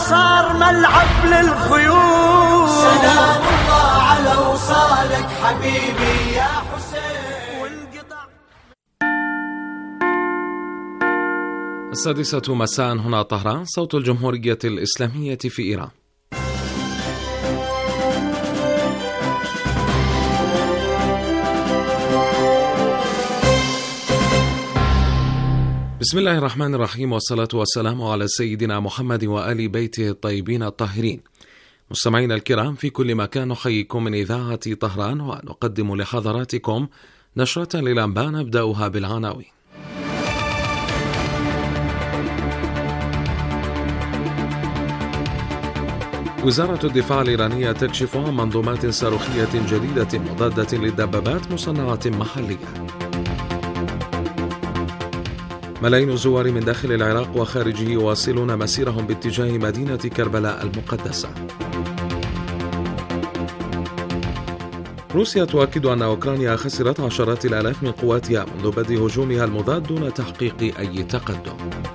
صار ملعب للخيول. سلام الله على وصالك حبيبي يا حسين. 6 مساء هنا طهران، صوت الجمهورية الإسلامية في إيران. بسم الله الرحمن الرحيم، والصلاة والسلام على سيدنا محمد وآل بيته الطيبين الطاهرين. مستمعينا الكرام في كل مكان، نحييكم من إذاعة طهران ونقدم لحضراتكم نشرة للأنباء نبدأها بالعناوين. وزارة الدفاع الإيرانية تكشف عن منظومات صاروخية جديدة مضادة للدبابات مصنعة محلية. ملايين الزوار من داخل العراق وخارجه يواصلون مسيرهم باتجاه مدينة كربلاء المقدسة. روسيا تؤكد أن أوكرانيا خسرت عشرات الآلاف من قواتها منذ بدء هجومها المضاد دون تحقيق أي تقدم.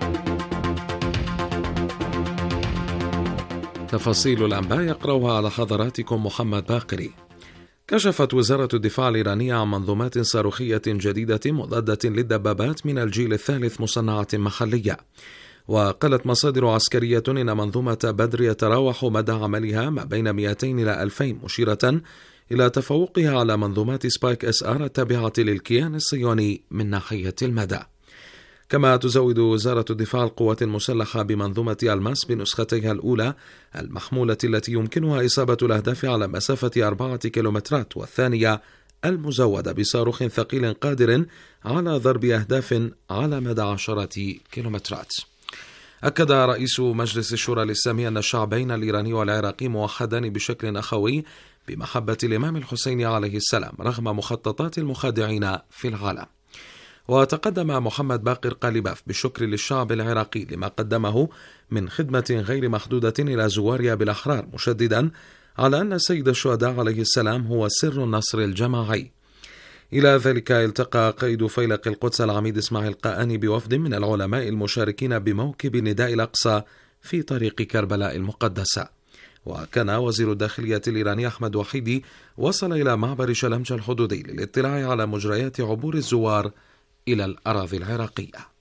تفاصيل الأنباء يقرأها على حضراتكم محمد باقري. كشفت وزارة الدفاع الإيرانية عن منظومات صاروخية جديدة مضادة للدبابات من الجيل الثالث مصنعة محلية. وقالت مصادر عسكرية إن منظومة بدر يتراوح مدى عملها ما بين 200 إلى 2000، مشيرة إلى تفوقها على منظومات سبايك SR التابعة للكيان الصهيوني من ناحية المدى. كما تزود وزارة الدفاع القوات المسلحة بمنظومة الماس بنسختها الأولى المحمولة التي يمكنها إصابة الأهداف على مسافة 4 كيلومترات، والثانية المزودة بصاروخ ثقيل قادر على ضرب أهداف على مدى 10 كيلومترات. أكد رئيس مجلس الشورى الإسلامي أن الشعبين الإيراني والعراقي موحدان بشكل أخوي بمحبة الإمام الحسين عليه السلام رغم مخططات المخادعين في العالم. وتقدم محمد باقر قالباف بالشكر للشعب العراقي لما قدمه من خدمة غير محدودة إلى زوارها بالأحرار، مشددا على أن سيد الشهداء عليه السلام هو سر النصر الجماعي. إلى ذلك التقى قائد فيلق القدس العميد إسماعيل قاءني بوفد من العلماء المشاركين بموكب نداء الأقصى في طريق كربلاء المقدسة. وكان وزير الداخلية الإيراني أحمد وحيدي وصل إلى معبر شلمج الحدودي للاطلاع على مجريات عبور الزوار إلى الأراضي العراقية.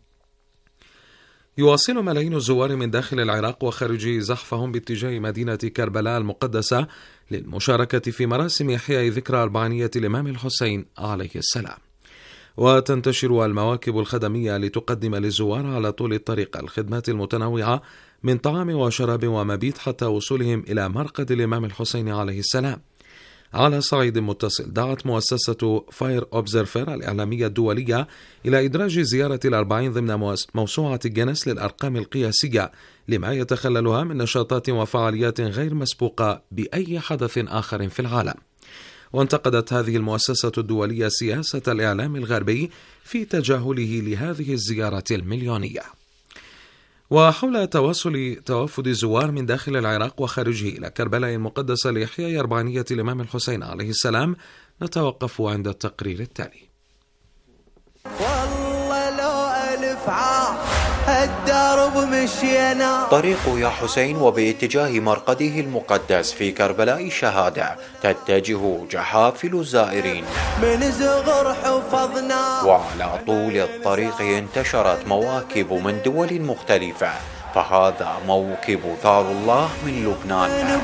يواصل ملايين الزوار من داخل العراق وخارجه زحفهم باتجاه مدينة كربلاء المقدسة للمشاركة في مراسم إحياء ذكرى 400 الإمام الحسين عليه السلام. وتنتشر المواكب الخدمية لتقدم للزوار على طول الطريق الخدمات المتنوعة من طعام وشراب ومبيت حتى وصولهم إلى مرقد الإمام الحسين عليه السلام. على صعيد متصل، دعت مؤسسة فاير أوبزرفر الإعلامية الدولية إلى إدراج زيارة ال40 ضمن موسوعة جينيس للأرقام القياسية لما يتخللها من نشاطات وفعاليات غير مسبوقة بأي حدث آخر في العالم. وانتقدت هذه المؤسسة الدولية سياسة الإعلام الغربي في تجاهله لهذه الزيارة المليونية. وحول توافد الزوار من داخل العراق وخارجه إلى كربلاء المقدسة لإحياء 400 الإمام الحسين عليه السلام نتوقف عند التقرير التالي. والله لو ألف عام الدرب مشينا. طريق يا حسين وباتجاه مرقده المقدس في كربلاء شهادة تتجه جحافل الزائرين من زغر حفظنا. وعلى طول الطريق انتشرت مواكب من دول مختلفة، فهذا موكب ثار الله من لبنان،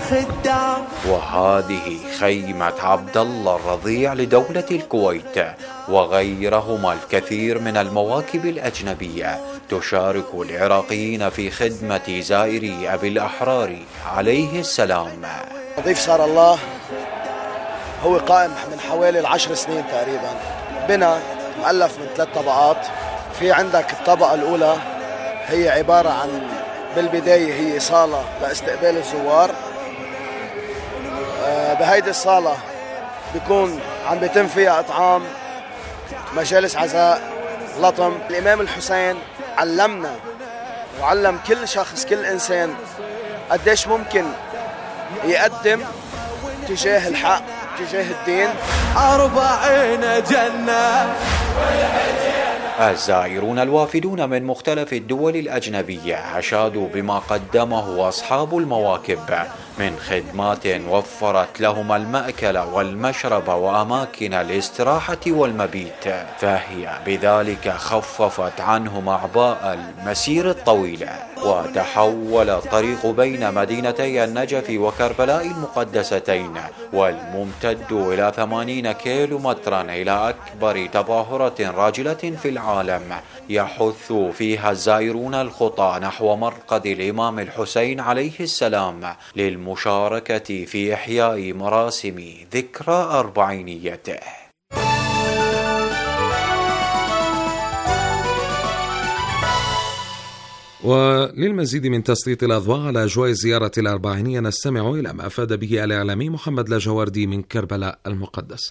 وهذه خيمة عبد الله الرضيع لدولة الكويت، وغيرهما الكثير من المواكب الأجنبية تشارك العراقيين في خدمة زائري أبي الأحرار عليه السلام. ضيف صار الله هو قائم من حوالي 10 سنين تقريبا، بنا مؤلف من 3 طبقات. في عندك الطبقة الأولى هي عبارة عن بالبداية هي صالة لاستقبال الزوار. بهيدي الصالة بيكون عم بيتم فيها إطعام، مجالس عزاء، لطم. الإمام الحسين علمنا وعلم كل شخص كل إنسان قديش ممكن يقدم تجاه الحق تجاه الدين. 40 جنة والحجين الزائرون الوافدون من مختلف الدول الأجنبية أشادوا بما قدمه أصحاب المواكب من خدمات وفرت لهم المأكل والمشرب وأماكن الاستراحة والمبيت، فهي بذلك خففت عنهم أعباء المسير الطويلة. وتحول الطريق بين مدينتي النجف وكربلاء المقدستين والممتد إلى 80 كيلومترا إلى أكبر تظاهرة راجلة في العالم يحث فيها الزائرون الخطى نحو مرقد الإمام الحسين عليه السلام للمشاركة في إحياء مراسم ذكرى أربعينيته. وللمزيد من تسليط الأضواء على أجواء الزيارة الأربعينية نستمع إلى ما أفاد به الإعلامي محمد لجواردي من كربلاء المقدسة.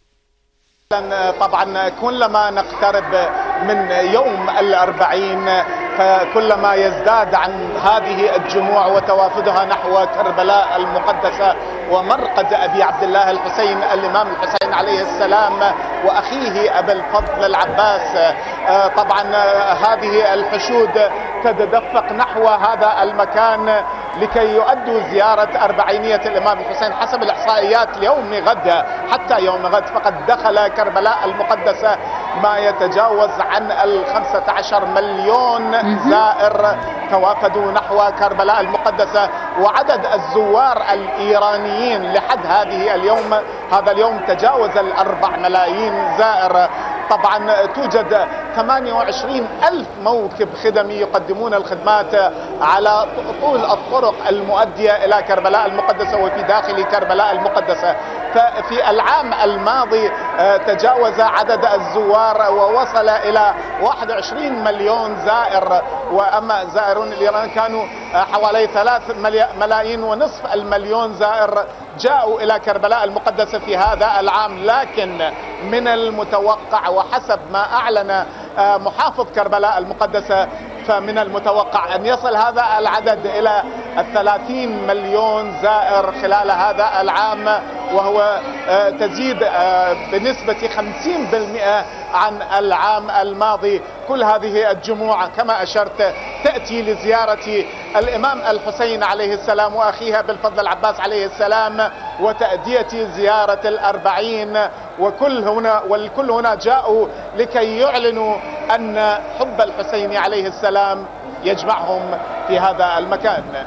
طبعا كلما نقترب من يوم الأربعين فكلما يزداد عن هذه الجموع وتوافدها نحو كربلاء المقدسة ومرقد أبي عبد الله الحسين الإمام الحسين عليه السلام وأخيه أبي الفضل العباس. طبعا هذه الحشود تتدفق نحو هذا المكان لكي يؤدوا زيارة أربعينية الإمام الحسين. حسب الإحصائيات ليوم غد حتى يوم غد فقد دخل كربلاء المقدسة ما يتجاوز عن 15 مليون زائر توافدوا نحو كربلاء المقدسة، وعدد الزوار الإيرانيين لحد هذا اليوم تجاوز 4 ملايين زائر. طبعا توجد 28 ألف موكب خدمي يقدمون الخدمات على طول الطرق المؤدية إلى كربلاء المقدسة وفي داخل كربلاء المقدسة. ففي العام الماضي تجاوز عدد الزوار ووصل إلى 21 مليون زائر، وأما زائرون الإيران كانوا حوالي 3 ملايين ونصف المليون زائر جاءوا إلى كربلاء المقدسة في هذا العام. لكن من المتوقع وحسب ما أعلن محافظ كربلاء المقدسة فمن المتوقع أن يصل هذا العدد إلى 30 مليون زائر خلال هذا العام، وهو تزيد بنسبة 50% عن العام الماضي. كل هذه الجموع كما أشرت تأتي لزيارة الإمام الحسين عليه السلام وأخيها بالفضل العباس عليه السلام وتأدية زيارة الأربعين، والكل هنا جاءوا لكي يعلنوا أن حب الحسين عليه السلام يجمعهم في هذا المكان.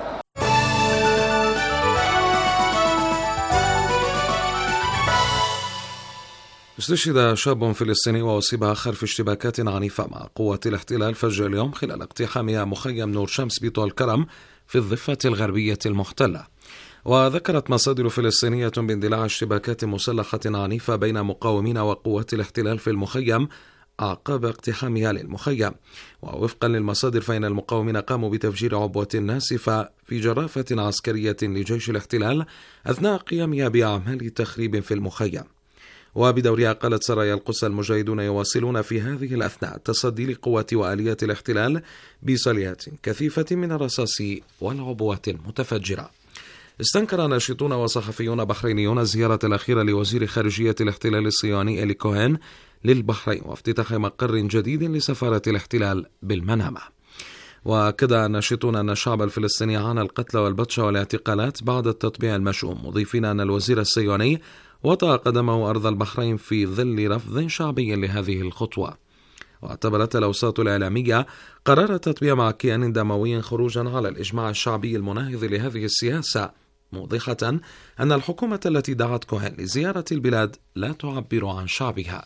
استشهد شاب فلسطيني وأصيب آخر في اشتباكات عنيفة مع قوة الاحتلال فجر اليوم خلال اقتحامها مخيم نور شمس بطول كرم في الضفة الغربية المحتلة. وذكرت مصادر فلسطينية باندلاع اشتباكات مسلحة عنيفة بين مقاومين وقوات الاحتلال في المخيم أعقاب اقتحامها للمخيم. ووفقا للمصادر فإن المقاومين قاموا بتفجير عبوة ناسفة في جرافة عسكرية لجيش الاحتلال أثناء قيامها بأعمال تخريب في المخيم. وبدورها قالت سرايا القدس المجاهدون يواصلون في هذه الأثناء التصدي لقوات وآليات الاحتلال بصليات كثيفة من الرصاص والعبوات المتفجرة. استنكر ناشطون وصحفيون بحرينيون الزيارة الأخيرة لوزير خارجية الاحتلال الصهيوني إلي كوهين للبحرين وافتتاح مقر جديد لسفارة الاحتلال بالمنامة. وأكد الناشطون أن الشعب الفلسطيني عانى القتل والبطش والاعتقالات بعد التطبيع المشؤوم، مضيفين أن الوزير الصهيوني وطأ قدمه أرض البحرين في ظل رفض شعبي لهذه الخطوة. واعتبرت الأوساط الإعلامية قرار التطبيع مع كيان دموي خروجا على الإجماع الشعبي المناهض لهذه السياسة، موضحة أن الحكومة التي دعت كوهين لزيارة البلاد لا تعبر عن شعبها.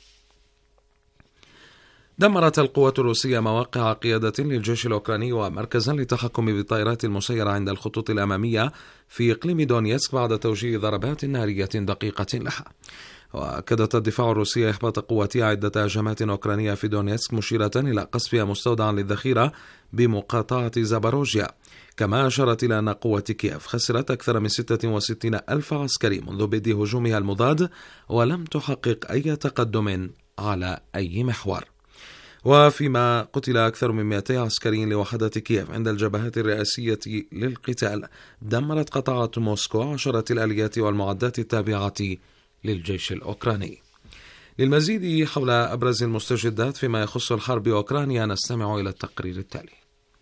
دمرت القوات الروسية مواقع قيادة للجيش الأوكراني ومركزا للتحكم بالطائرات المسيرة عند الخطوط الأمامية في إقليم دونيتسك بعد توجيه ضربات نارية دقيقة لها. وأكدت الدفاع الروسي إحباط قواتها عدة هجمات أوكرانية في دونيتسك، مشيرة إلى قصفها مستودعا للذخيرة بمقاطعة زاباروجيا. كما أشارت إلى أن قوة كييف خسرت أكثر من 66 ألف عسكري منذ بدء هجومها المضاد ولم تحقق أي تقدم على أي محور. وفيما قتل أكثر من 200 عسكري لوحدة كييف عند الجبهات الرئاسية للقتال، دمرت قطاعات موسكو عشرة الآليات والمعدات التابعة للجيش الأوكراني. للمزيد حول أبرز المستجدات فيما يخص الحرب أوكرانيا نستمع إلى التقرير التالي.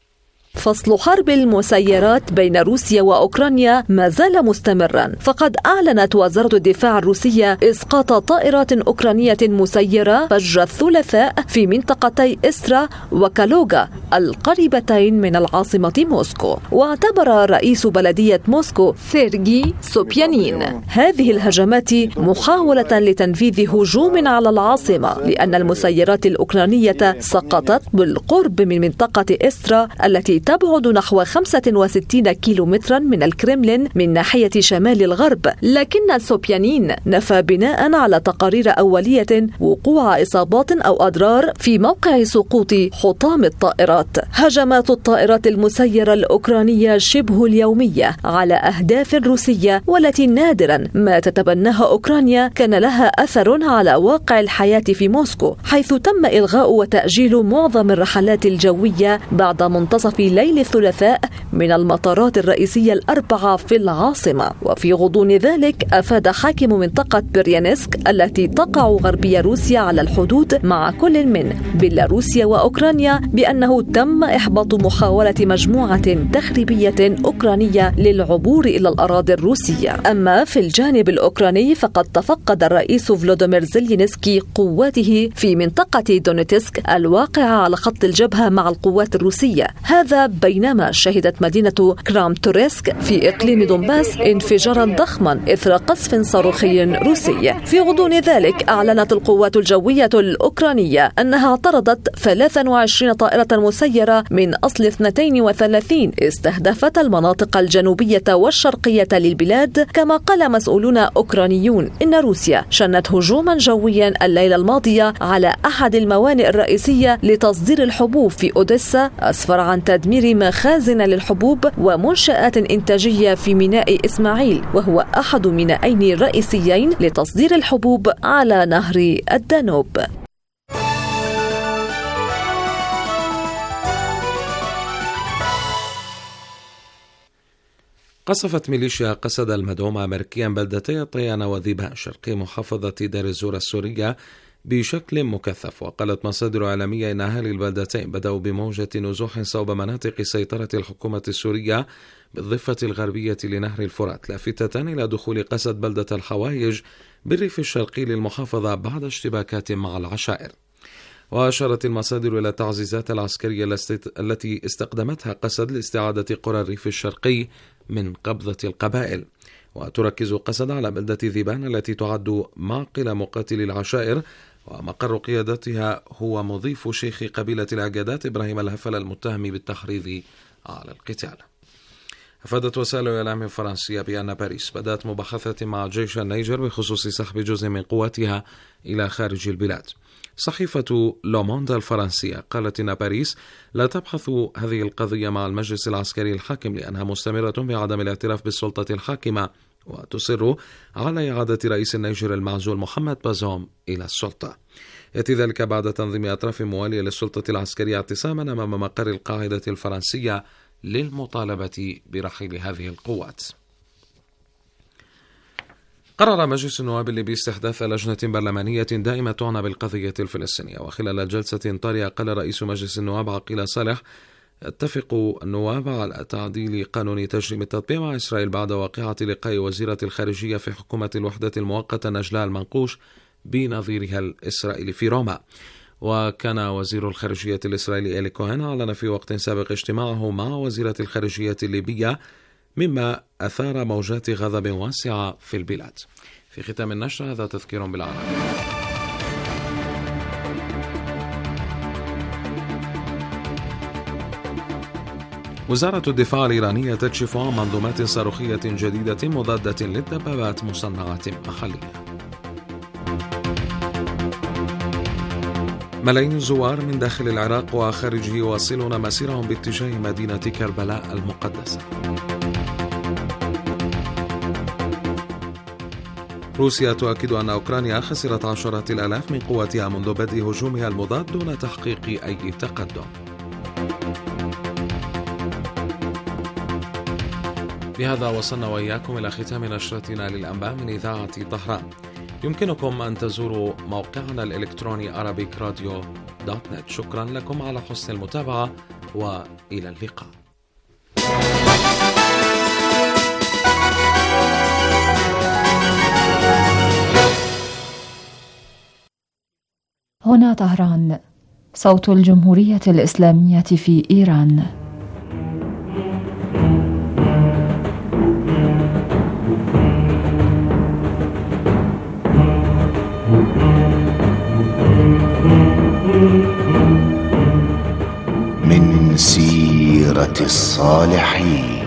فصل حرب المسيرات بين روسيا وأوكرانيا ما زال مستمرا، فقد أعلنت وزارة الدفاع الروسية إسقاط طائرات أوكرانية مسيرة فجر الثلاثاء في منطقتي إسرا وكالوغا القريبتين من العاصمة موسكو. واعتبر رئيس بلدية موسكو سيرجي سوبيانين هذه الهجمات محاولة لتنفيذ هجوم على العاصمة، لأن المسيرات الأوكرانية سقطت بالقرب من منطقة إسرا التي تبعد نحو 65 كيلومترا من الكرملين من ناحية شمال الغرب. لكن سوبيانين نفى بناء على تقارير أولية وقوع إصابات أو أضرار في موقع سقوط حطام الطائرات. هجمات الطائرات المسيرة الأوكرانية شبه اليومية على أهداف روسية، والتي نادرا ما تتبناها أوكرانيا كان لها أثر على واقع الحياة في موسكو، حيث تم إلغاء وتأجيل معظم الرحلات الجوية بعد منتصف ليل الثلاثاء من المطارات الرئيسية الأربعة في العاصمة. وفي غضون ذلك أفاد حاكم منطقة بريانسك التي تقع غربي روسيا على الحدود مع كل من بيلاروسيا وأوكرانيا بأنه تم إحباط محاولة مجموعة تخريبية أوكرانية للعبور إلى الأراضي الروسية. أما في الجانب الأوكراني فقد تفقد الرئيس فلوديمير زيلينسكي قواته في منطقة دونيتسك الواقعة على خط الجبهة مع القوات الروسية، هذا بينما شهدت مدينة كراماتورسك في إقليم دونباس انفجارا ضخما إثر قصف صاروخي روسي. في غضون ذلك أعلنت القوات الجوية الأوكرانية أنها اعترضت 23 طائرة مسيرة من أصل 32 استهدفت المناطق الجنوبية والشرقية للبلاد. كما قال مسؤولون أوكرانيون إن روسيا شنت هجوما جويا الليلة الماضية على أحد الموانئ الرئيسية لتصدير الحبوب في أوديسا، أسفر عن تدمير مخازن للحبوب ومنشآت إنتاجية في ميناء إسماعيل، وهو أحد مينائين رئيسيين لتصدير الحبوب على نهر الدانوب. قصفت ميليشيا قسد المدعومة أمريكيا بلدتي طيانة وذيبان شرقي محافظة دير الزور السورية بشكل مكثف. وقالت مصادر إعلامية إن أهالي البلدتين بدأوا بموجة نزوح صوب مناطق سيطرة الحكومة السورية بالضفة الغربية لنهر الفرات، لافتة إلى دخول قسد بلدة الحوايج بالريف الشرقي للمحافظة بعد اشتباكات مع العشائر. وأشارت المصادر إلى التعزيزات العسكرية التي استخدمتها قسد لاستعادة قرى الريف الشرقي من قبضة القبائل. وتركز قسد على بلدة ذيبان التي تعد معقل مقاتلي العشائر، ومقر قيادتها هو مضيف شيخ قبيلة العقادات إبراهيم الهفل المتهم بالتحريض على القتال. أفادت وسائل الإعلام الفرنسية بأن باريس بدأت مباحثة مع جيش النيجر بخصوص سحب جزء من قواتها إلى خارج البلاد. صحيفة لوموند الفرنسية قالت إن باريس لا تبحث هذه القضية مع المجلس العسكري الحاكم لأنها مستمرة بعدم الاعتراف بالسلطة الحاكمة، وتصر على إعادة رئيس النيجر المعزول محمد بازوم إلى السلطة. يأتي ذلك بعد تنظيم أطراف موالية للسلطة العسكرية اعتصاما أمام مقر القاعدة الفرنسية للمطالبة برحيل هذه القوات. قرر مجلس النواب الليبي استحداث لجنة برلمانية دائمة تعنى بالقضية الفلسطينية. وخلال جلسة طارئة قال رئيس مجلس النواب عقيل صالح اتفق النواب على تعديل قانون تجريم التطبيع مع إسرائيل بعد واقعة لقاء وزيرة الخارجية في حكومة الوحدة المؤقتة نجلاء المنقوش بنظيرها الإسرائيلي في روما. وكان وزير الخارجية الإسرائيلي إلي كوهن أعلن في وقت سابق اجتماعه مع وزيرة الخارجية الليبية، مما أثار موجات غضب واسعة في البلاد. في ختام النشر هذا تذكير بالعناوين. وزارة الدفاع الإيرانية تكشف عن منظومات صاروخية جديدة مضادة للدبابات مصنعة محلية. ملايين الزوار من داخل العراق وخارجه يواصلون مسيرهم باتجاه مدينة كربلاء المقدسة. روسيا تؤكد أن أوكرانيا خسرت عشرات الآلاف من قواتها منذ بدء هجومها المضاد دون تحقيق أي تقدم. بهذا وصلنا وإياكم إلى ختام نشرتنا للأنباء من إذاعة طهران. يمكنكم أن تزوروا موقعنا الإلكتروني arabicradio.net. شكرا لكم على حسن المتابعة وإلى اللقاء. هنا طهران، صوت الجمهورية الإسلامية في إيران. من سيرة الصالحين.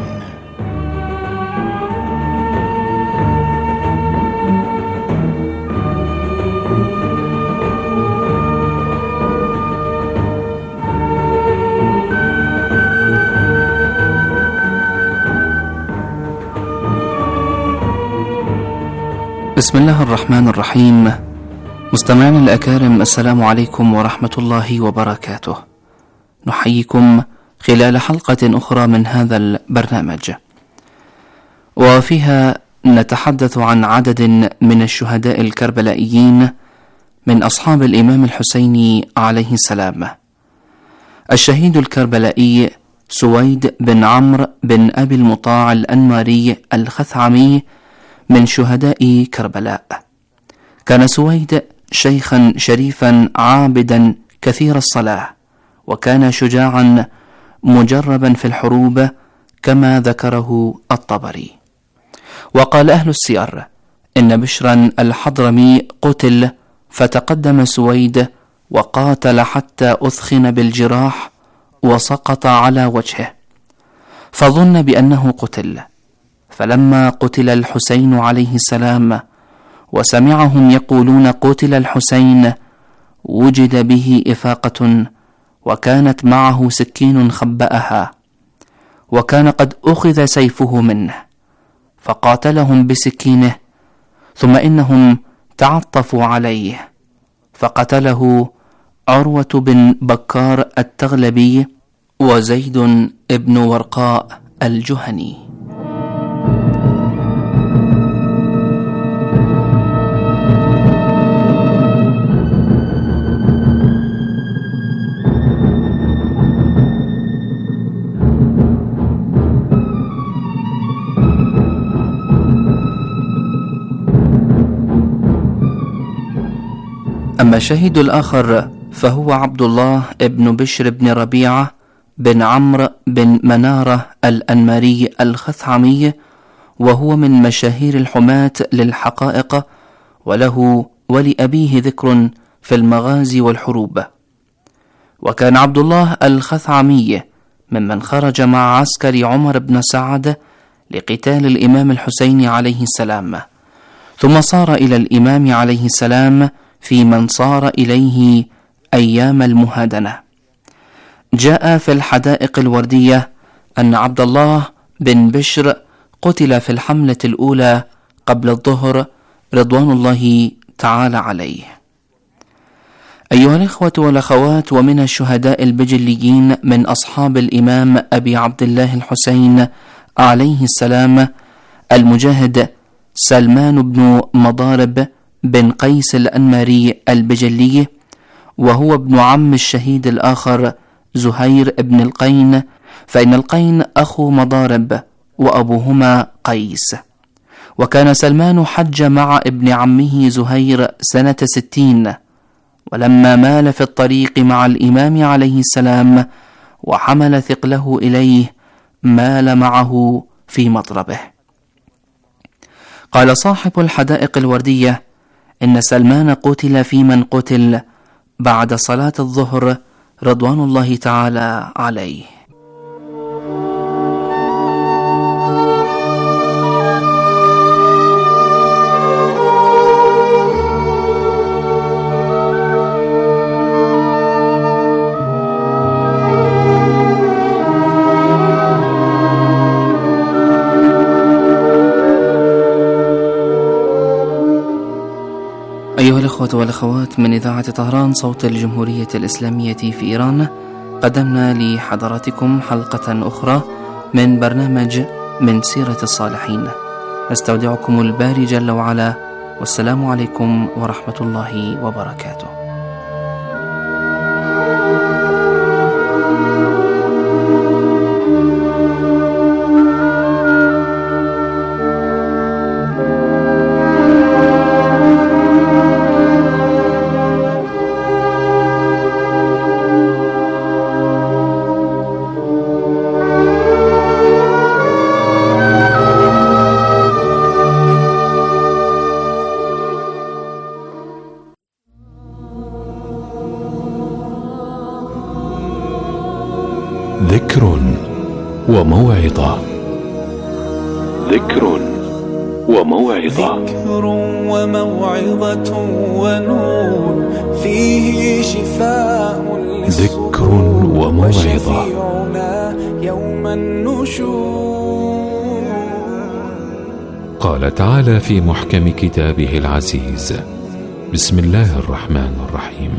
بسم الله الرحمن الرحيم. مستمعينا الأكارم، السلام عليكم ورحمة الله وبركاته. نحييكم خلال حلقة أخرى من هذا البرنامج، وفيها نتحدث عن عدد من الشهداء الكربلائيين من أصحاب الإمام الحسين عليه السلام. الشهيد الكربلائي سويد بن عمرو بن أبي المطاع الأنماري الخثعمي من شهداء كربلاء. كان سويد شيخا شريفا عابدا كثير الصلاة، وكان شجاعا مجربا في الحروب كما ذكره الطبري. وقال أهل السير إن بشرا الحضرمي قتل، فتقدم سويد وقاتل حتى أثخن بالجراح وسقط على وجهه، فظن بأنه قتل. فلما قتل الحسين عليه السلام وسمعهم يقولون قتل الحسين، وجد به إفاقة، وكانت معه سكين خبأها، وكان قد أخذ سيفه منه، فقاتلهم بسكينه، ثم إنهم تعطفوا عليه فقتله عروة بن بكار التغلبي وزيد بن ورقاء الجهني. أما الشهيد الآخر فهو عبد الله بن بشر بن ربيعة بن عمرو بن منارة الأنماري الخثعمي، وهو من مشاهير الحماة للحقائق، وله ولأبيه ذكر في المغازي والحروب. وكان عبد الله الخثعمي ممن خرج مع عسكر عمر بن سعد لقتال الإمام الحسين عليه السلام، ثم صار إلى الإمام عليه السلام في من صار إليه أيام المهادنة. جاء في الحدائق الوردية أن عبد الله بن بشر قتل في الحملة الأولى قبل الظهر رضوان الله تعالى عليه. أيها الإخوة والأخوات، ومن الشهداء البجليين من أصحاب الإمام أبي عبد الله الحسين عليه السلام المجاهد سلمان بن مضارب بن قيس الأنماري البجلي، وهو ابن عم الشهيد الآخر زهير بن القين، فإن القين أخو مضارب وأبوهما قيس. وكان سلمان حج مع ابن عمه زهير سنة 60، ولما مال في الطريق مع الإمام عليه السلام وحمل ثقله إليه مال معه في مضربه. قال صاحب الحدائق الوردية إن سلمان قتل في من قتل بعد صلاة الظهر رضوان الله تعالى عليه. أيها الأخوة والأخوات، من إذاعة طهران صوت الجمهورية الإسلامية في إيران، قدمنا لحضراتكم حلقة أخرى من برنامج من سيرة الصالحين. نستودعكم الباري جل وعلا، والسلام عليكم ورحمة الله وبركاته. ذكر وموعظة. ذكر وموعظة. ذكر وموعظة ونور فيه شفاء ذكر وموعظة يوم النشور. قال تعالى في محكم كتابه العزيز: بسم الله الرحمن الرحيم: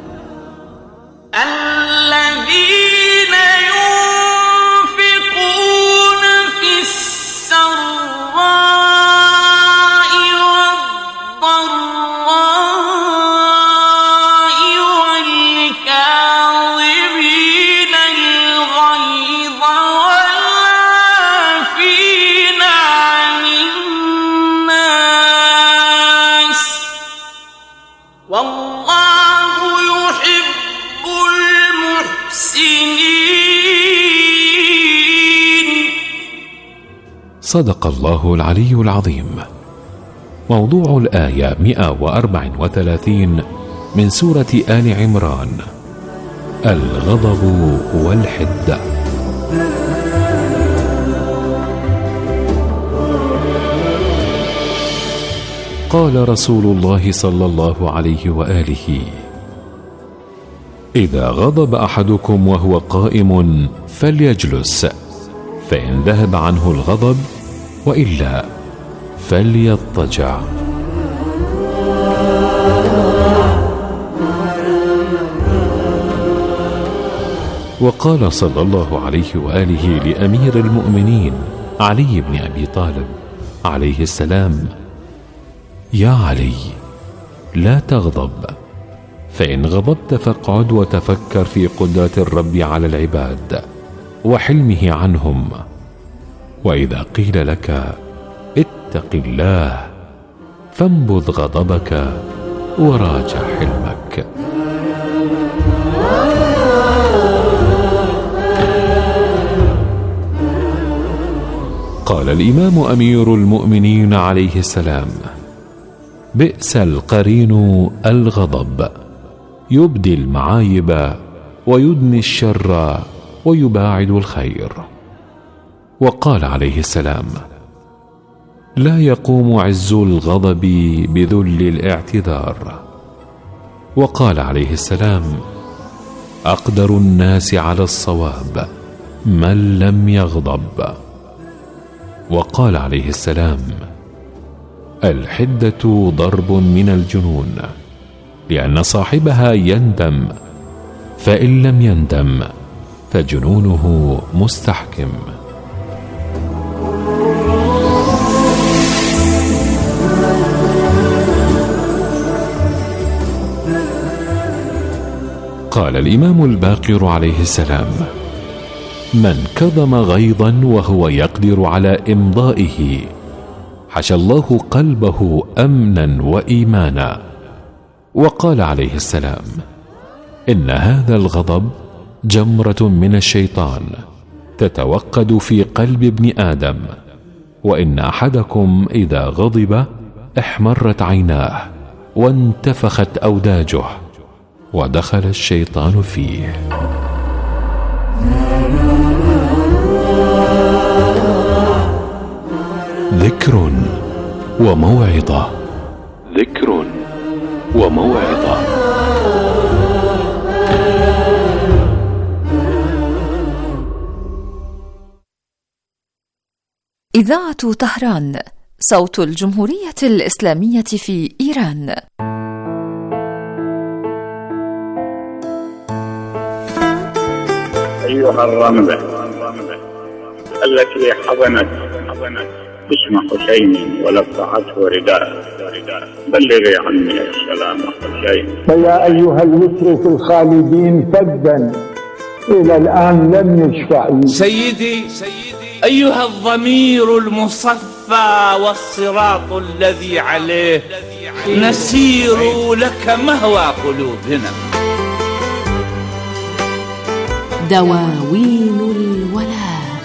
صدق الله العلي العظيم. موضوع الآية 134 من سورة آل عمران: الغضب والحدة. قال رسول الله صلى الله عليه وآله: إذا غضب أحدكم وهو قائم فليجلس، فإن ذهب عنه الغضب وإلا فليضطجع. وقال صلى الله عليه وآله لأمير المؤمنين علي بن أبي طالب عليه السلام: يا علي، لا تغضب، فإن غضبت فاقعد وتفكر في قدرة الرب على العباد وحلمه عنهم، وإذا قيل لك اتق الله فانبذ غضبك وراجع حلمك. قال الإمام أمير المؤمنين عليه السلام: بئس القرين الغضب، يبدي المعايب ويدني الشر ويباعد الخير. وقال عليه السلام: لا يقوم عز الغضب بذل الاعتذار. وقال عليه السلام: أقدر الناس على الصواب من لم يغضب. وقال عليه السلام: الحدة ضرب من الجنون، لأن صاحبها يندم، فإن لم يندم فجنونه مستحكم. قال الإمام الباقر عليه السلام: من كظم غيظا وهو يقدر على إمضائه حشى الله قلبه أمنا وإيمانا. وقال عليه السلام: إن هذا الغضب جمرة من الشيطان تتوقد في قلب ابن آدم، وإن أحدكم إذا غضب احمرت عيناه وانتفخت أوداجه ودخل الشيطان فيه. ذكر وموعظة. ذكر وموعظة. إذاعة طهران، صوت الجمهورية الإسلامية في إيران. أيها الرملة التي حضنت اسم حسين ولفعته رداء. بلغي عني السلام حسين. فيا أيها الوتر في الخالدين فدا إلى الآن لم يشفع. سيدي أيها الضمير المصفى والصراط الذي عليه نسير لك مهوى قلوبنا. دواوين الولاء.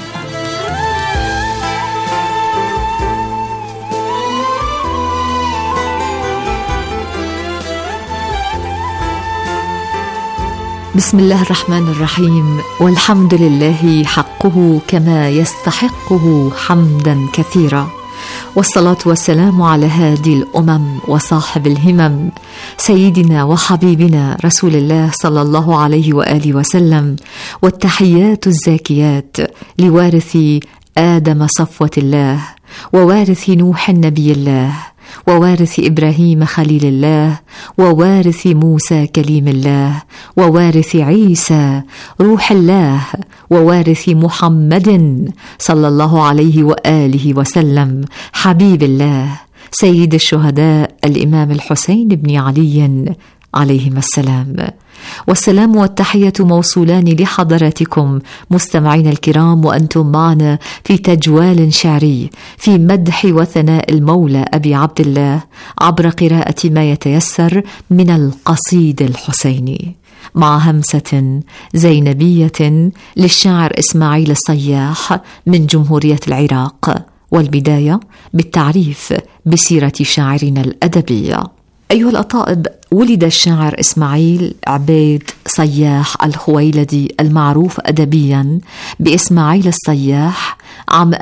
بسم الله الرحمن الرحيم، والحمد لله حقه كما يستحقه حمدا كثيرا، والصلاة والسلام على هادي الأمم وصاحب الهمم سيدنا وحبيبنا رسول الله صلى الله عليه وآله وسلم، والتحيات الزاكيات لوارث آدم صفوة الله، ووارث نوح النبي الله، ووارث إبراهيم خليل الله، ووارث موسى كليم الله، ووارث عيسى روح الله، ووارث محمد صلى الله عليه وآله وسلم حبيب الله سيد الشهداء الإمام الحسين بن علي عليهما السلام. والسلام والتحية موصولان لحضراتكم مستمعين الكرام، وأنتم معنا في تجوال شعري في مدح وثناء المولى أبي عبد الله عبر قراءة ما يتيسر من القصيد الحسيني، مع همسة زينبية للشاعر إسماعيل الصياح من جمهورية العراق. والبداية بالتعريف بسيرة شاعرنا الأدبية. أيها الأطائب، ولد الشاعر إسماعيل عبيد صياح الخويلدي المعروف أدبيا بإسماعيل الصياح عام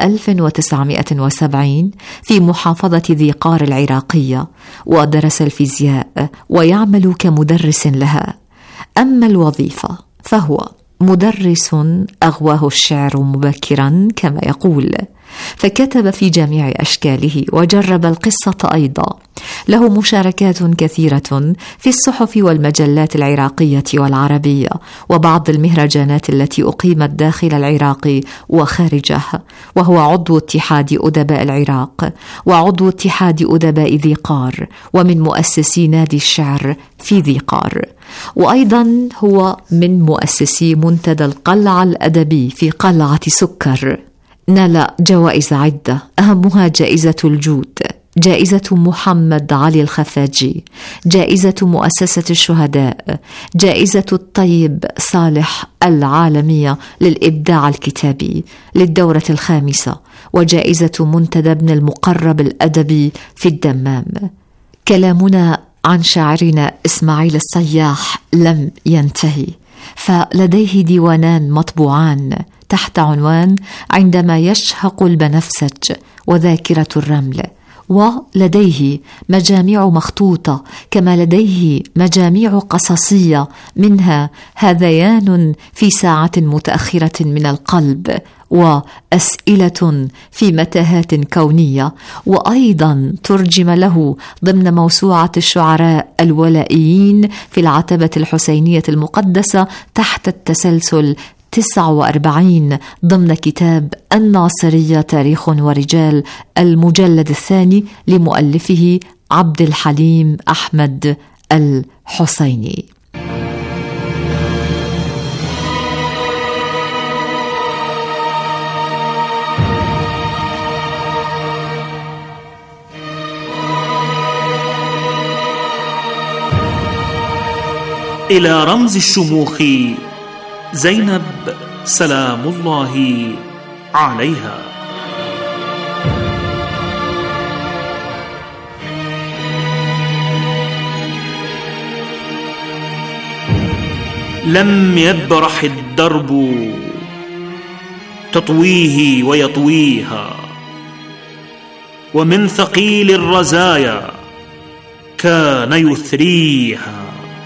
1970 في محافظة ذي قار العراقية، ودرس الفيزياء ويعمل كمدرس لها. أما الوظيفة فهو مدرس أغواه الشعر مبكرا كما يقول، فكتب في جميع أشكاله وجرب القصة أيضا. له مشاركات كثيرة في الصحف والمجلات العراقية والعربية، وبعض المهرجانات التي أقيمت داخل العراق وخارجه، وهو عضو اتحاد أدباء العراق وعضو اتحاد أدباء ذي قار، ومن مؤسسي نادي الشعر في ذي قار، وأيضا هو من مؤسسي منتدى القلعة الأدبي في قلعة سكر. نال جوائز عدة، أهمها جائزة الجود، جائزة محمد علي الخفاجي، جائزة مؤسسة الشهداء، جائزة الطيب صالح العالمية للإبداع الكتابي للدورة الخامسة، وجائزة منتدى ابن المقرب الأدبي في الدمام. كلامنا عن شاعرنا إسماعيل الصياح لم ينتهي، فلديه ديوانان مطبوعان تحت عنوان عندما يشهق البنفسج وذاكرة الرمل، ولديه مجاميع مخطوطة، كما لديه مجاميع قصصية، منها هذيان في ساعة متأخرة من القلب، وأسئلة في متاهات كونية، وأيضا ترجم له ضمن موسوعة الشعراء الولائيين في العتبة الحسينية المقدسة تحت التسلسل 49 ضمن كتاب الناصرية تاريخ ورجال المجلد الثاني لمؤلفه عبد الحليم أحمد الحسيني. إلى رمز الشموخ زينب سلام الله عليها. لم يبرح الدرب تطويه ويطويها، ومن ثقيل الرزايا كان يثريها،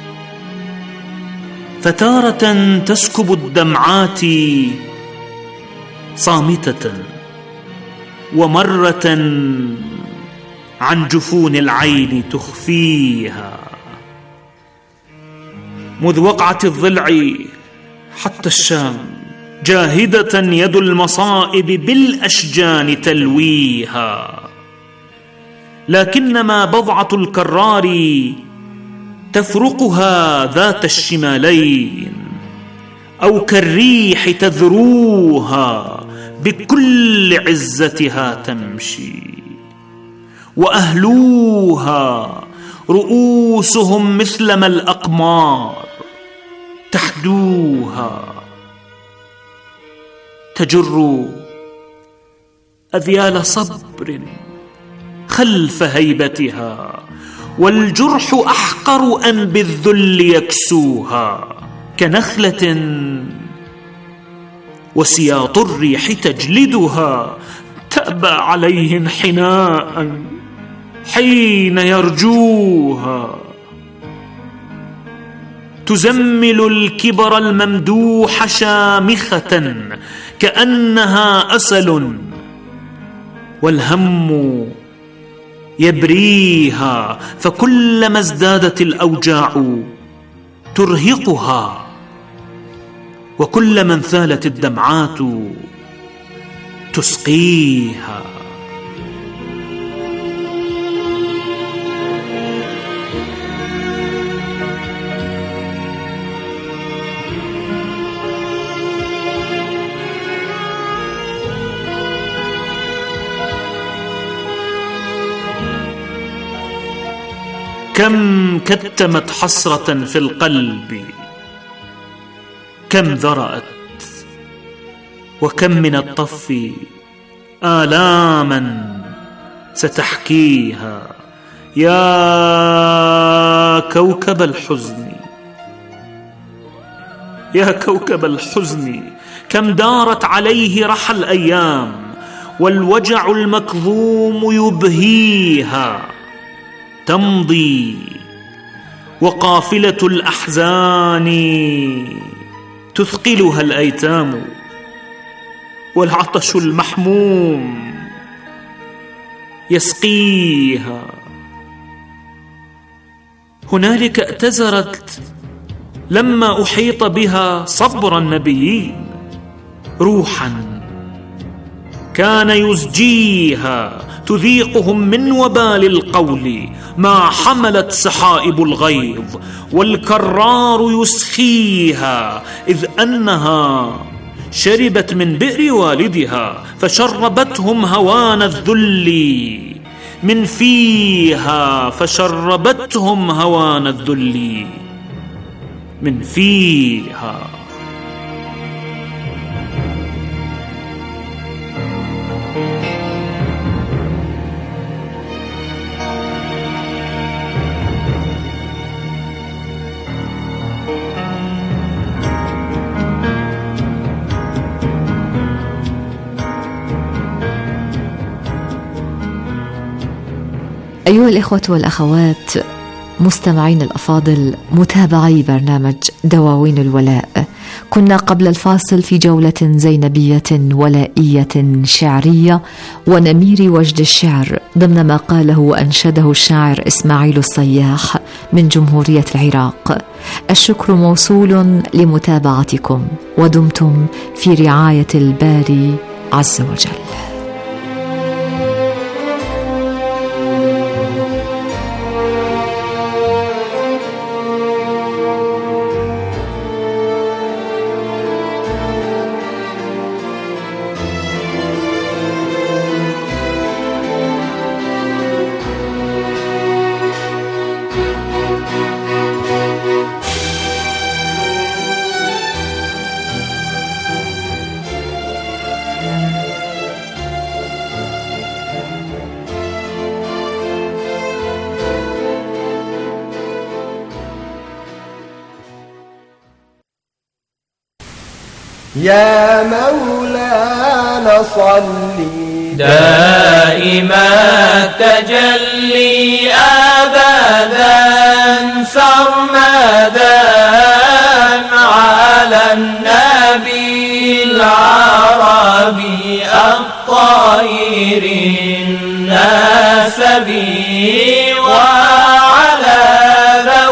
فتارة تسكب الدمعات صامتة، ومرة عن جفون العين تخفيها. مذ وقعت الضلع حتى الشام جاهدة يد المصائب بالأشجان تلويها، لكنما بضعة الكرار تفرقها ذات الشمالين، أو كالريح تذروها بكل عزتها تمشي. وأهلوها رؤوسهم مثلما الأقمار تحدوها، تجر أذيال صبر خلف هيبتها، والجرح أحقر أن بالذل يكسوها، كنخلة وسياط الريح تجلدها، تأبى عليه انحناء حين يرجوها. تزمل الكبر الممدوح شامخة كأنها أسل، والهم يبريها، فكلما ازدادت الأوجاع ترهقها، وكلما انثالت الدمعات تسقيها. كم كتمت حسرة في القلب، كم ذرأت، وكم من الطف آلاما ستحكيها. يا كوكب الحزن، يا كوكب الحزن، كم دارت عليه رحى الأيام، والوجع المكظوم يبهيها. تمضي وقافلة الأحزان تثقلها الأيتام، والعطش المحموم يسقيها. هنالك ائتزرت لما أحيط بها صبر النبيين، روحا كان يزجيها تذيقهم من وبال القول ما حملت سحائب الغيظ، والكرار يسخيها، إذ أنها شربت من بئر والدها، فشربتهم هوان الذل من فيها، فشربتهم هوان الذل من فيها. أيها الإخوة والأخوات مستمعين الأفاضل، متابعي برنامج دواوين الولاء، كنا قبل الفاصل في جولة زينبية ولائية شعرية ونمير وجد الشعر ضمن ما قاله وأنشده الشاعر إسماعيل الصياح من جمهورية العراق. الشكر موصول لمتابعتكم، ودمتم في رعاية الباري عز وجل. يا مولانا صلي دائما التجلي أبدا سرمدا على النبي العربي الطاهر الناسبي، وعلى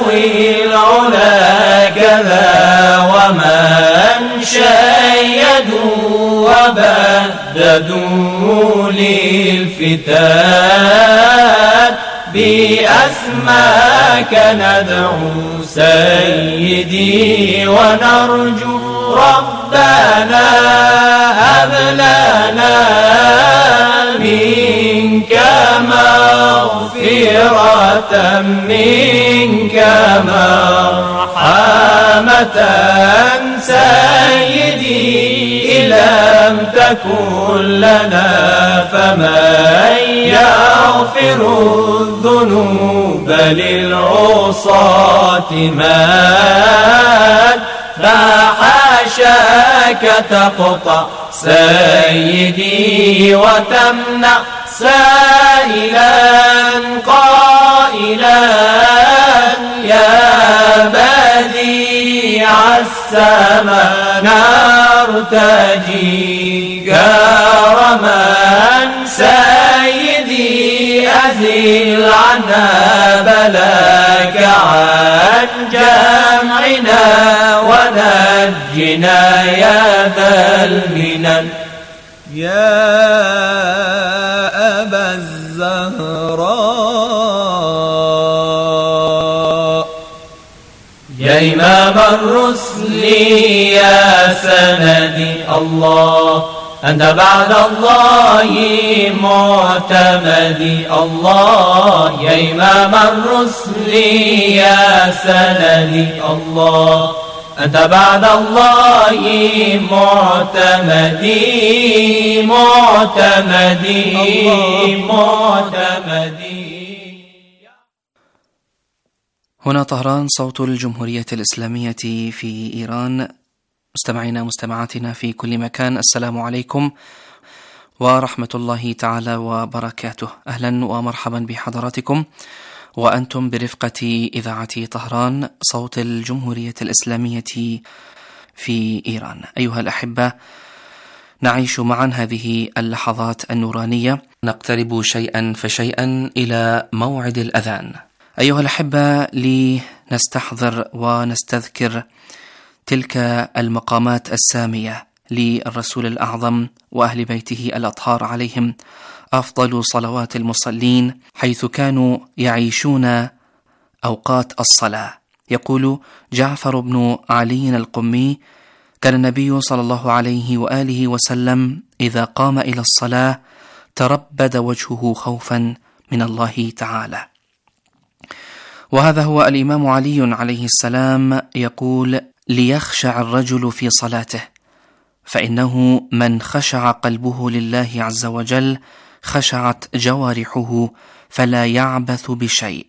ذوي العلا كذا ومن شيد مددوا للفتات بأسماك ندعو سيدي ونرجو ربنا هب لنا منك مغفرة منك مرحمة سيدي إن لم تكن لنا فمن يغفر الذنوب للعصاة من فحاشاك تقطع سيدي وتمنع سائلا قائلا يا بديع السماء نرتجي كرما سيدي أزل عنا بلاك عن جمعنا ونجنا يا ذا المنن يا أبا الزهراء يا إمام الرسل يا سندي الله أنت بعد الله معتمدي الله يا إمام الرسل يا سندي الله أنت بعد الله معتمدي معتمدي. هنا طهران صوت الجمهورية الإسلامية في إيران. مستمعينا مستمعاتنا في كل مكان، السلام عليكم ورحمة الله تعالى وبركاته. أهلا ومرحبا بحضراتكم وأنتم برفقة إذاعة طهران صوت الجمهورية الإسلامية في إيران. أيها الأحبة، نعيش معا هذه اللحظات النورانية، نقترب شيئا فشيئا إلى موعد الأذان. أيها الأحبة، لنستحضر ونستذكر تلك المقامات السامية للرسول الأعظم وأهل بيته الأطهار عليهم أفضل صلوات المصلين، حيث كانوا يعيشون أوقات الصلاة. يقول جعفر بن علي القمي: كان النبي صلى الله عليه وآله وسلم إذا قام إلى الصلاة تربد وجهه خوفا من الله تعالى. وهذا هو الإمام علي عليه السلام يقول: ليخشع الرجل في صلاته، فإنه من خشع قلبه لله عز وجل خشعت جوارحه فلا يعبث بشيء.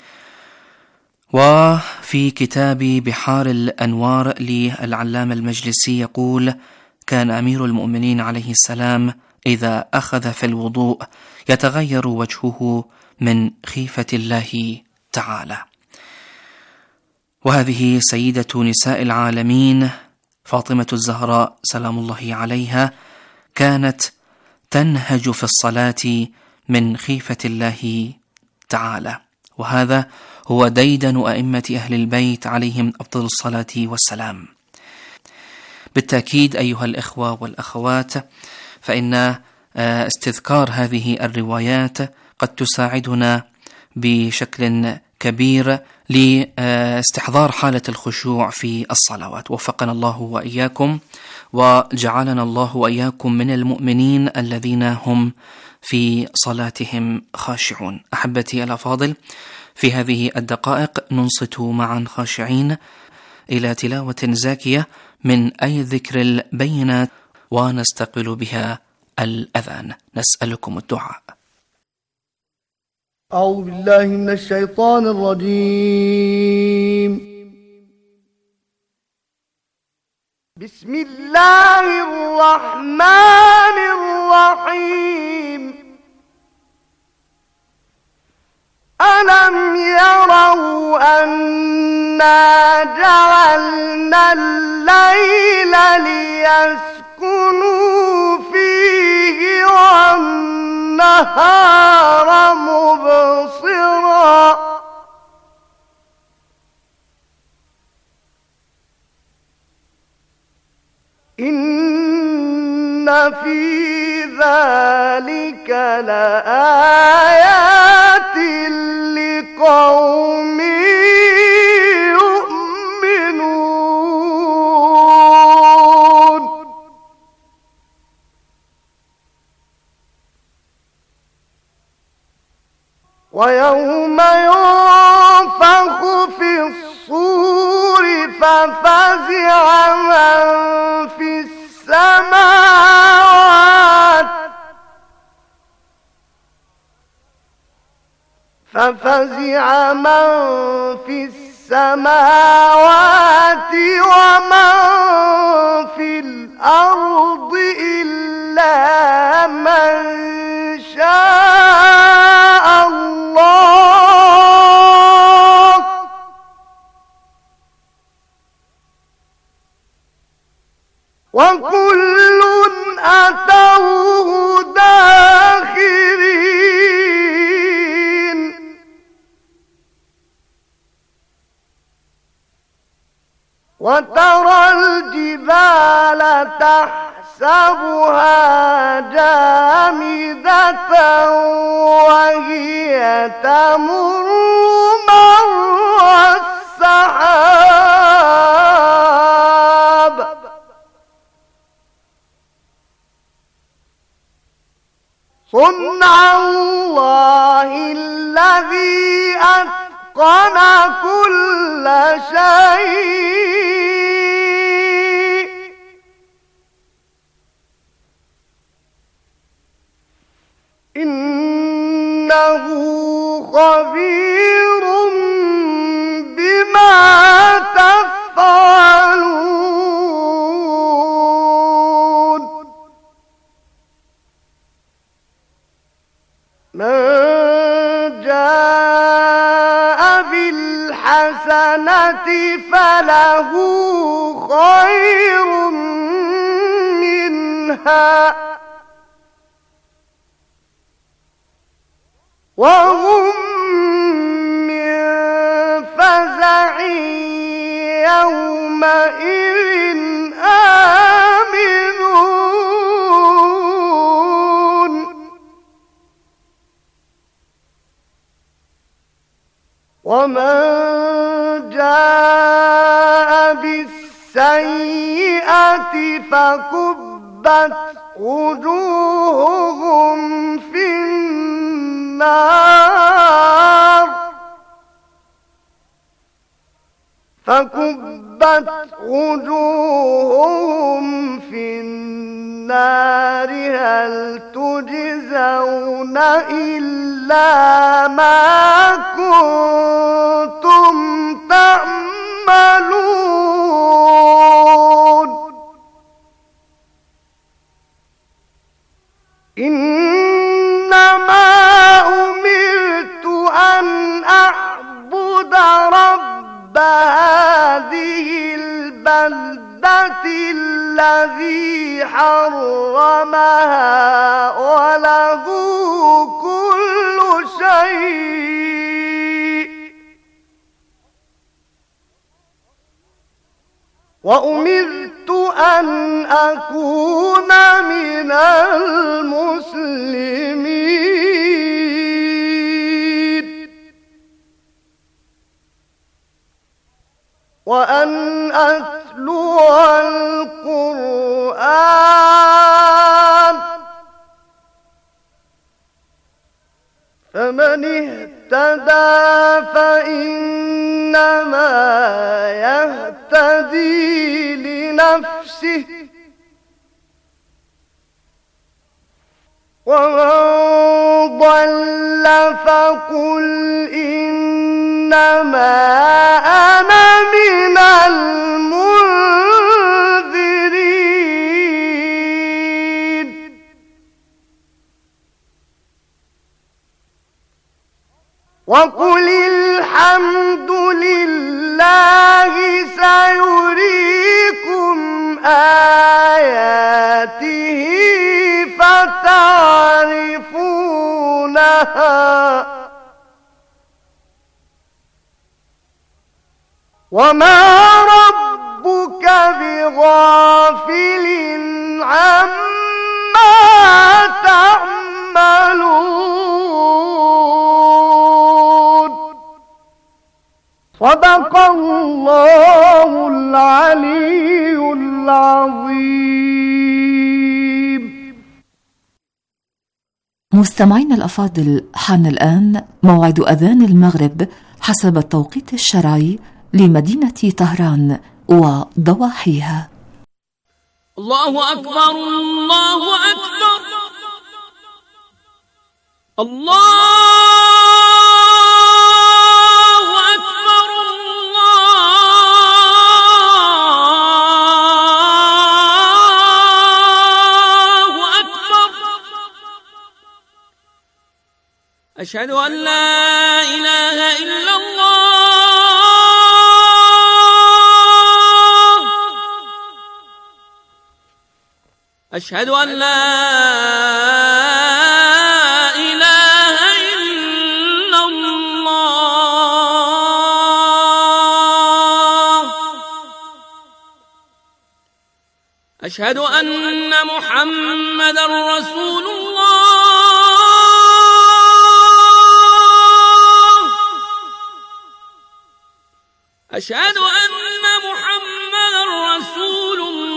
وفي كتاب بحار الأنوار للعلامة المجلسي يقول: كان أمير المؤمنين عليه السلام إذا أخذ في الوضوء يتغير وجهه من خيفة الله تعالى. وهذه سيدة نساء العالمين فاطمة الزهراء سلام الله عليها كانت تنهج في الصلاة من خيفة الله تعالى، وهذا هو ديدن أئمة أهل البيت عليهم أفضل الصلاة والسلام. بالتأكيد أيها الإخوة والأخوات، فإن استذكار هذه الروايات قد تساعدنا بشكل كبير لاستحضار حالة الخشوع في الصلوات. وفقنا الله وإياكم وجعلنا الله وإياكم من المؤمنين الذين هم في صلاتهم خاشعون. أحبتي الأفاضل، في هذه الدقائق ننصت معا خاشعين إلى تلاوة زاكية من أي الذكر البينات ونستقبل بها الأذان. نسألكم الدعاء. أعوذ بالله من الشيطان الرجيم. بسم الله الرحمن الرحيم. ألم يروا أنا جعلنا الليل ليسكنوا فيه والنهار مبصرا إن في ذلك لآيات لقوم يؤمنون ويوم ينفخ في الصور ففزع من في السماوات ومن في الأرض إلا من شاء الله وكل أتوه داخرين وترى الجبال تحسبها جامدة وهي تمر مر السحاب صنع الله الذي أتقن كل شيء إنه خبير بما تفعلون من جاء بالحسنة فله خير منها وهم من فزع يومئذ آمنون ومن جاء بالسيئة فكبت وجوههم في النار هل تجزون إلا ما كنتم تعملون إنما أمرت أن أعبد رب هذه البلدة الذي حرمها وله كل شيء وأمرت أن أكون من المسلمين وأن أتلو القرآن فمن اهتدى فإنما يهتدي لنفسه ومن ضل فقل إنما أنا من المنذرين وقل الحمد لله سيريكم آياته فتعرفونها وما ربك بغافل عما تعملون. صدق الله العلي العظيم. مستمعين الأفاضل، حان الآن موعد أذان المغرب حسب التوقيت الشرعي لمدينة طهران وضواحيها. الله أكبر الله أكبر الله أكبر الله أكبر. أشهد أن لا إله إلا الله. أشهد أن لا إله إلا الله. أشهد أن محمدًا رسول الله. أشهد أن محمدًا رسول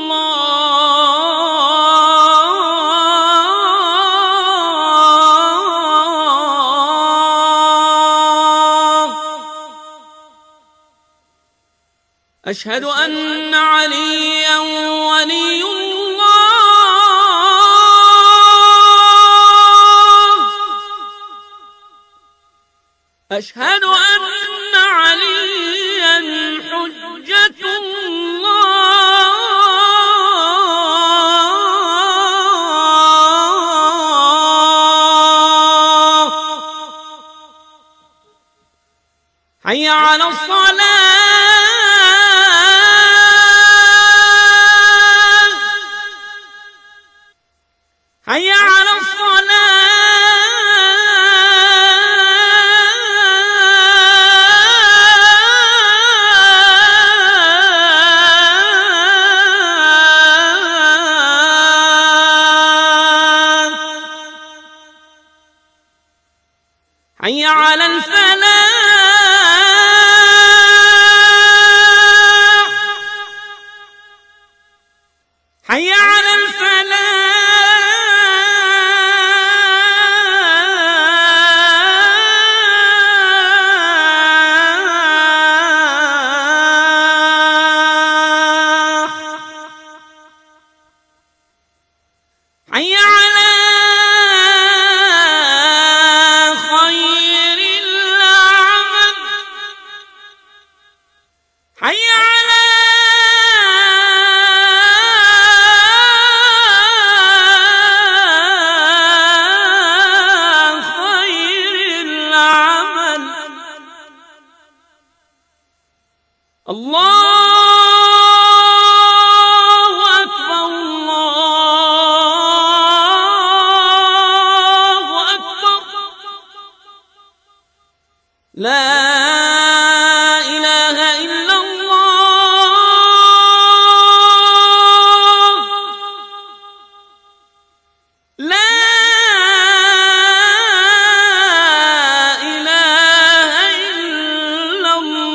الله. أشهد أن عليا ولي الله. أشهد أن عليا حجة الله. حي على الصلاة. حي على الصلاة. حي على الفلاح. حي على الفلاح. حي على خير العمل. حي على خير العمل. الله أكبر الله أكبر. لا إله إلا الله. لا إله إلا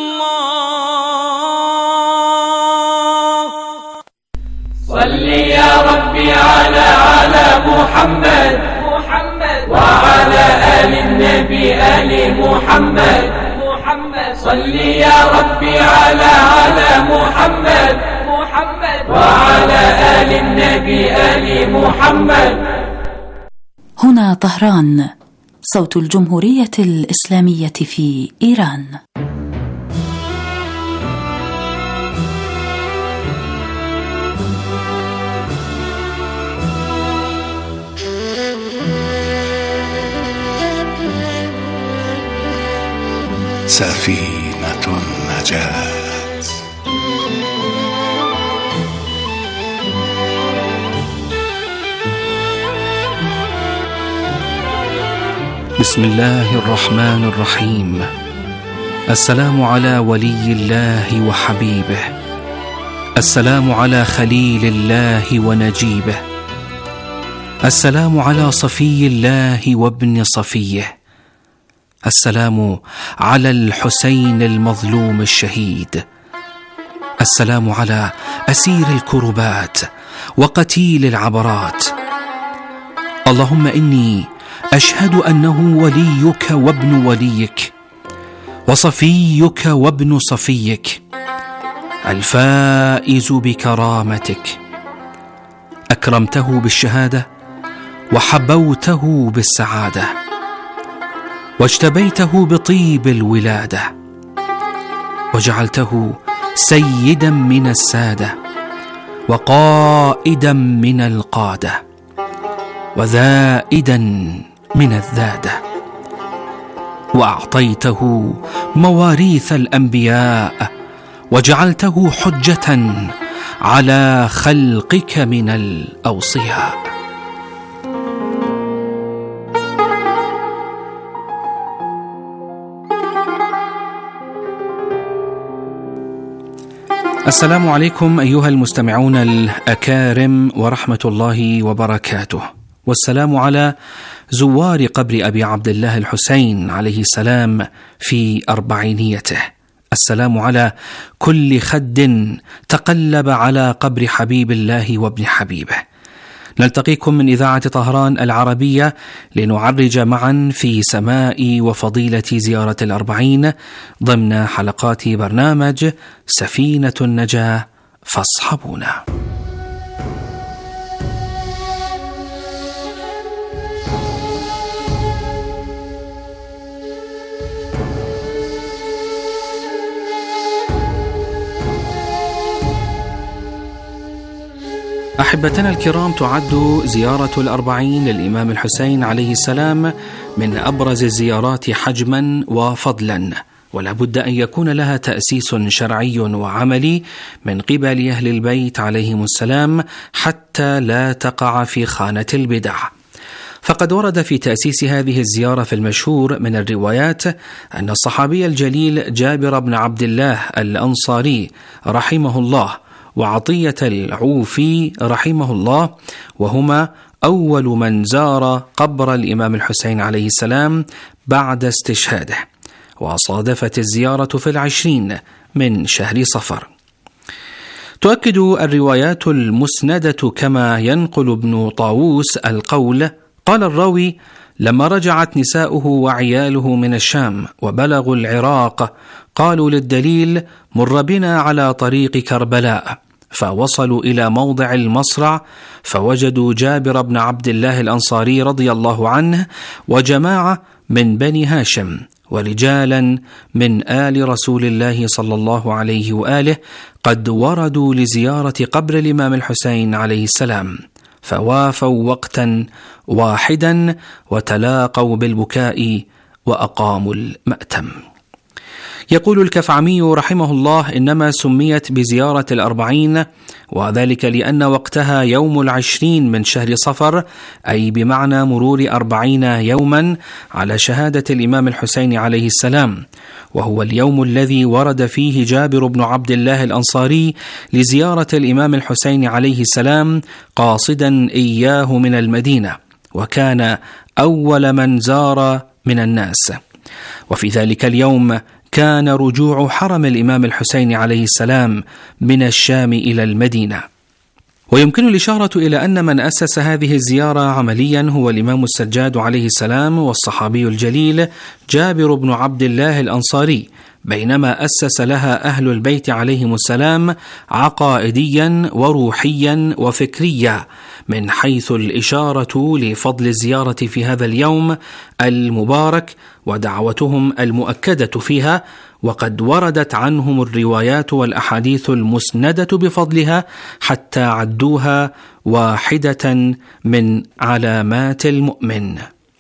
الله. صل يا ربي على محمد وعلى آل النبي آل محمد. صل يا ربي على محمد وعلى آل النبي آل محمد. هنا طهران، صوت الجمهورية الإسلامية في إيران. سفينة النجاة. بسم الله الرحمن الرحيم. السلام على ولي الله وحبيبه، السلام على خليل الله ونجيبه، السلام على صفي الله وابن صفيه، السلام على الحسين المظلوم الشهيد، السلام على أسير الكربات وقتيل العبرات. اللهم إني أشهد أنه وليك وابن وليك وصفيك وابن صفيك، الفائز بكرامتك، أكرمته بالشهادة وحبوته بالسعادة واجتبيته بطيب الولادة وجعلته سيدا من السادة وقائدا من القادة وذائدا من الذادة، وأعطيته مواريث الأنبياء وجعلته حجة على خلقك من الأوصياء. السلام عليكم أيها المستمعون الأكارم ورحمة الله وبركاته، والسلام على زوار قبر أبي عبد الله الحسين عليه السلام في أربعينيته، السلام على كل خد تقلب على قبر حبيب الله وابن حبيبه. نلتقيكم من إذاعة طهران العربية لنعرج معا في سماء وفضيلة زيارة الأربعين ضمن حلقات برنامج سفينة النجاة، فاصحبونا. أحبتنا الكرام، تعد زيارة الأربعين للإمام الحسين عليه السلام من أبرز الزيارات حجما وفضلا، ولا بد أن يكون لها تأسيس شرعي وعملي من قبل أهل البيت عليهم السلام حتى لا تقع في خانة البدع. فقد ورد في تأسيس هذه الزيارة في المشهور من الروايات أن الصحابي الجليل جابر بن عبد الله الأنصاري رحمه الله وعطية العوفي رحمه الله، وهما أول من زار قبر الإمام الحسين عليه السلام بعد استشهاده، وصادفت الزيارة في 20 من شهر صفر. تؤكد الروايات المسندة كما ينقل ابن طاووس القول، قال الراوي: لما رجعت نساؤه وعياله من الشام وبلغوا العراق قالوا للدليل: مر بنا على طريق كربلاء، فوصلوا إلى موضع المصرع فوجدوا جابر بن عبد الله الأنصاري رضي الله عنه وجماعة من بني هاشم ورجالا من آل رسول الله صلى الله عليه وآله قد وردوا لزيارة قبر الإمام الحسين عليه السلام، فوافوا وقتا واحدا وتلاقوا بالبكاء وأقاموا المأتم. يقول الكفعمي رحمه الله: إنما سميت بزيارة الأربعين وذلك لأن وقتها يوم 20 من شهر صفر، أي بمعنى مرور 40 يوما على شهادة الإمام الحسين عليه السلام، وهو اليوم الذي ورد فيه جابر بن عبد الله الأنصاري لزيارة الإمام الحسين عليه السلام قاصدا إياه من المدينة، وكان أول من زار من الناس. وفي ذلك اليوم كان رجوع حرم الإمام الحسين عليه السلام من الشام إلى المدينة. ويمكن الإشارة إلى أن من أسس هذه الزيارة عمليا هو الإمام السجاد عليه السلام والصحابي الجليل جابر بن عبد الله الأنصاري، بينما أسس لها أهل البيت عليهم السلام عقائديا وروحيا وفكريا، من حيث الإشارة لفضل الزيارة في هذا اليوم المبارك ودعوتهم المؤكدة فيها، وقد وردت عنهم الروايات والأحاديث المسندة بفضلها حتى عدوها واحدة من علامات المؤمن.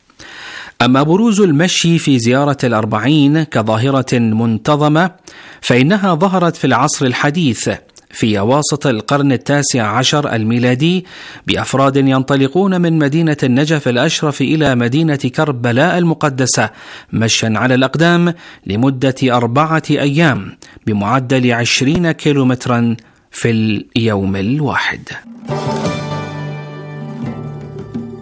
أما بروز المشي في زيارة الأربعين كظاهرة منتظمة فإنها ظهرت في العصر الحديث في أواسط القرن 19 الميلادي بأفراد ينطلقون من مدينة النجف الأشرف إلى مدينة كربلاء المقدسة مشيا على الأقدام لمدة 4 أيام بمعدل 20 كيلومترا في اليوم الواحد.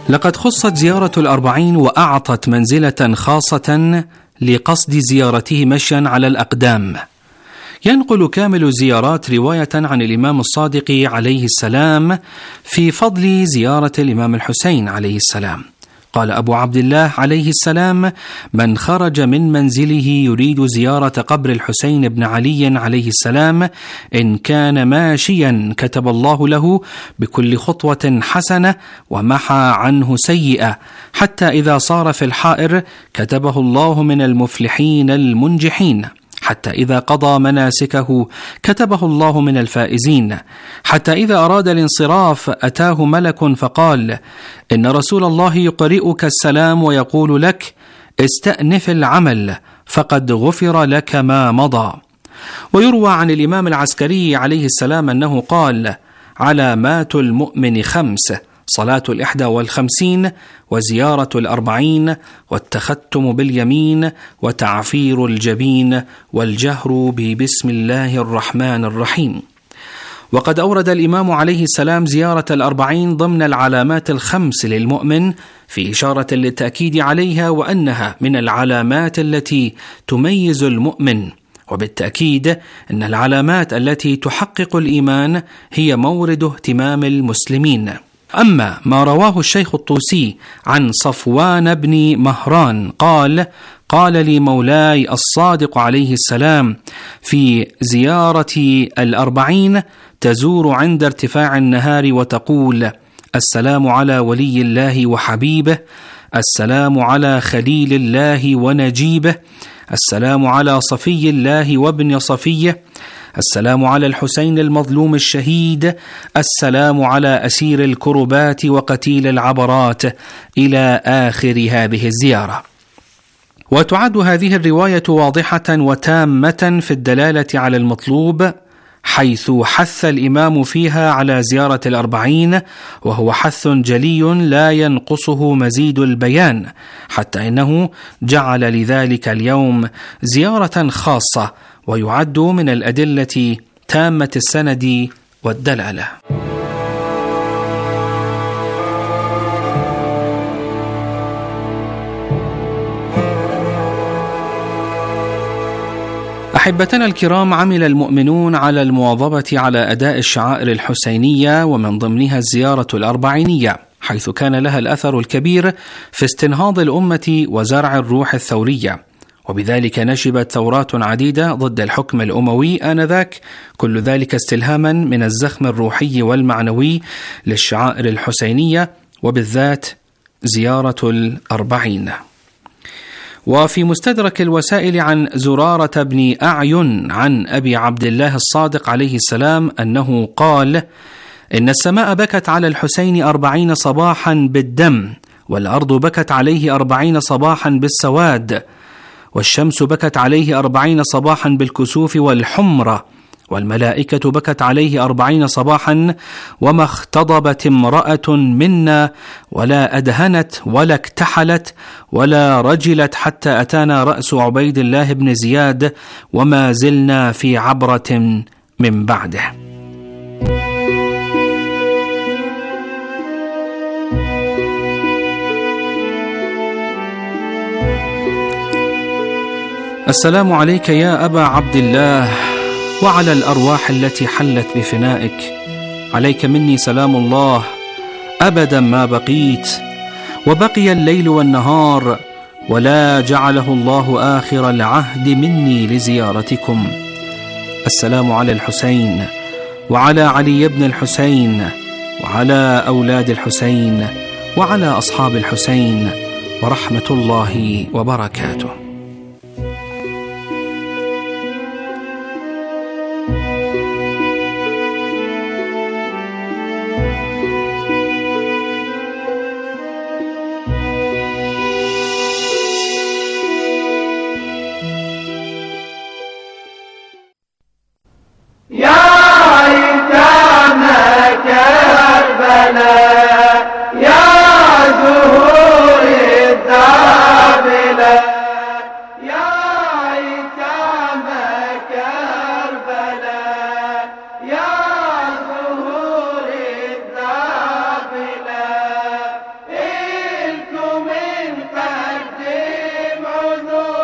لقد خصت زيارة الأربعين وأعطت منزلة خاصة لقصد زيارته مشيا على الأقدام. ينقل كامل الزيارات رواية عن الإمام الصادق عليه السلام في فضل زيارة الإمام الحسين عليه السلام. قال أبو عبد الله عليه السلام: من خرج من منزله يريد زيارة قبر الحسين بن علي عليه السلام إن كان ماشيا كتب الله له بكل خطوة حسنة ومحى عنه سيئة، حتى إذا صار في الحائر كتبه الله من المفلحين المنجحين، حتى إذا قضى مناسكه كتبه الله من الفائزين، حتى إذا أراد الانصراف أتاه ملك فقال: إن رسول الله يقرئك السلام ويقول لك: استأنف العمل فقد غفر لك ما مضى. ويروى عن الإمام العسكري عليه السلام أنه قال: علامات المؤمن 5: صلاة 51 وزيارة 40 والتختم باليمين وتعفير الجبين والجهر ببسم الله الرحمن الرحيم. وقد أورد الإمام عليه السلام زيارة 40 ضمن العلامات 5 للمؤمن، في إشارة للتأكيد عليها وأنها من العلامات التي تميز المؤمن. وبالتأكيد أن العلامات التي تحقق الإيمان هي مورد اهتمام المسلمين. أما ما رواه الشيخ الطوسي عن صفوان بن مهران قال لي مولاي الصادق عليه السلام في زيارة 40 تزور عند ارتفاع النهار وتقول: السلام على ولي الله وحبيبه، السلام على خليل الله ونجيبه، السلام على صفي الله وابن صفيه، السلام على الحسين المظلوم الشهيد، السلام على أسير الكربات وقتيل العبرات، إلى آخر هذه الزيارة. وتعد هذه الرواية واضحة وتامة في الدلالة على المطلوب، حيث حث الإمام فيها على زيارة 40، وهو حث جلي لا ينقصه مزيد البيان، حتى إنه جعل لذلك اليوم زيارة خاصة، ويعد من الأدلة تامة السند والدلالة. أحبتنا الكرام، عمل المؤمنون على المواظبة على أداء الشعائر الحسينية، ومن ضمنها الزيارة 40، حيث كان لها الأثر الكبير في استنهاض الأمة وزرع الروح الثورية، وبذلك نشبت ثورات عديدة ضد الحكم الأموي آنذاك، كل ذلك استلهاما من الزخم الروحي والمعنوي للشعائر الحسينية، وبالذات زيارة 40. وفي مستدرك الوسائل عن زرارة بن أعين عن أبي عبد الله الصادق عليه السلام أنه قال: إن السماء بكت على الحسين 40 صباحا بالدم، والأرض بكت عليه 40 صباحا بالسواد، والشمس بكت عليه 40 صباحا بالكسوف والحمرة، والملائكة بكت عليه 40 صباحا، وما اختضبت امرأة منا ولا أدهنت ولا اكتحلت ولا رجلت حتى أتانا رأس عبيد الله بن زياد، وما زلنا في عبرة من بعده. السلام عليك يا أبا عبد الله، وعلى الأرواح التي حلت بفنائك، عليك مني سلام الله أبدا ما بقيت، وبقي الليل والنهار، ولا جعله الله آخر العهد مني لزيارتكم. السلام على الحسين، وعلى علي بن الحسين، وعلى أولاد الحسين، وعلى أصحاب الحسين، ورحمة الله وبركاته.